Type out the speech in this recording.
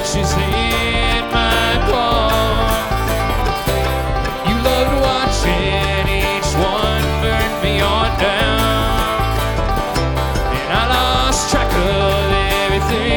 matches in my palm. You loved watching each one burn me on down, and I lost track of everything